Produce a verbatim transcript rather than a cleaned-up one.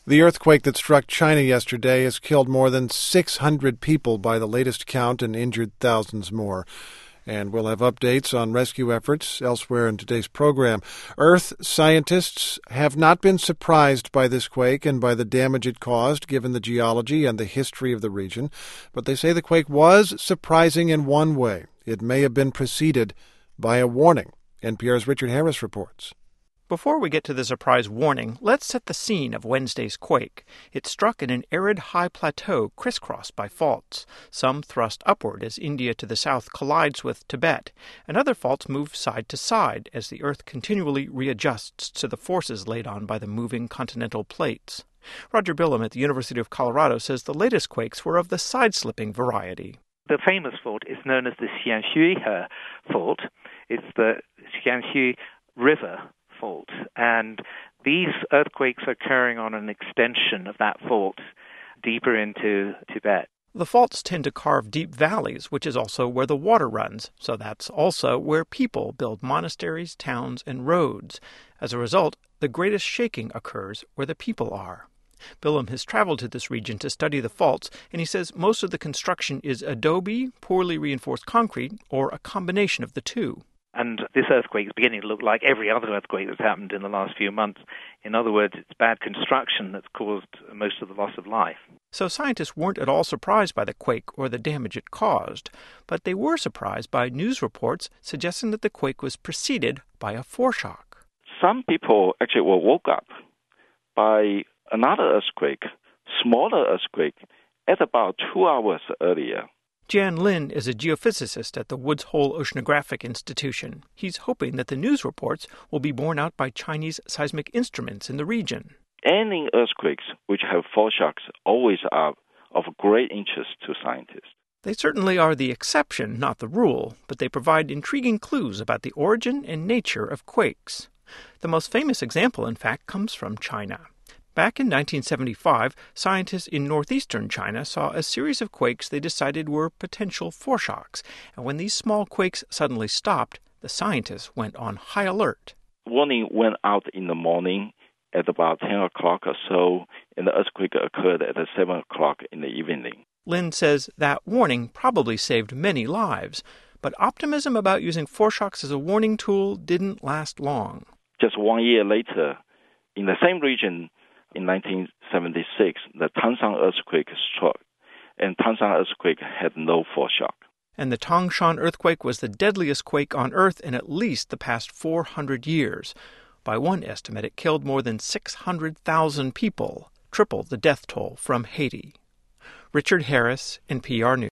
The earthquake that struck China yesterday has killed more than six hundred people by the latest count and injured thousands more. And we'll have updates on rescue efforts elsewhere in today's program. Earth scientists have not been surprised by this quake and by the damage it caused, given the geology and the history of the region. But they say the quake was surprising in one way. It may have been preceded by a warning. N P R's Richard Harris reports. Before we get to the surprise warning, let's set the scene of Wednesday's quake. It struck in an arid high plateau crisscrossed by faults. Some thrust upward as India to the south collides with Tibet, and other faults move side to side as the Earth continually readjusts to the forces laid on by the moving continental plates. Roger Bilham at the University of Colorado says the latest quakes were of the side-slipping variety. The famous fault is known as the Xianshui fault. It's the Xianshui River fault, and these earthquakes are occurring on an extension of that fault deeper into Tibet. The faults tend to carve deep valleys, which is also where the water runs, so that's also where people build monasteries, towns, and roads. As a result, the greatest shaking occurs where the people are. Bilham has traveled to this region to study the faults, and he says most of the construction is adobe, poorly reinforced concrete, or a combination of the two. And this earthquake is beginning to look like every other earthquake that's happened in the last few months. In other words, it's bad construction that's caused most of the loss of life. So scientists weren't at all surprised by the quake or the damage it caused, but they were surprised by news reports suggesting that the quake was preceded by a foreshock. Some people actually were woke up by another earthquake, smaller earthquake, at about two hours earlier. Jian Lin is a geophysicist at the Woods Hole Oceanographic Institution. He's hoping that the news reports will be borne out by Chinese seismic instruments in the region. Any earthquakes which have foreshocks always are of great interest to scientists. They certainly are the exception, not the rule, but they provide intriguing clues about the origin and nature of quakes. The most famous example, in fact, comes from China. Back in nineteen seventy-five, scientists in northeastern China saw a series of quakes they decided were potential foreshocks. And when these small quakes suddenly stopped, the scientists went on high alert. Warning went out in the morning at about ten o'clock or so, and the earthquake occurred at seven o'clock in the evening. Lin says that warning probably saved many lives, but optimism about using foreshocks as a warning tool didn't last long. Just one year later, in the same region, in nineteen seventy-six, the Tangshan earthquake struck, and Tangshan earthquake had no foreshock. And the Tangshan earthquake was the deadliest quake on Earth in at least the past four hundred years. By one estimate, it killed more than six hundred thousand people, triple the death toll from Haiti. Richard Harris, N P R News.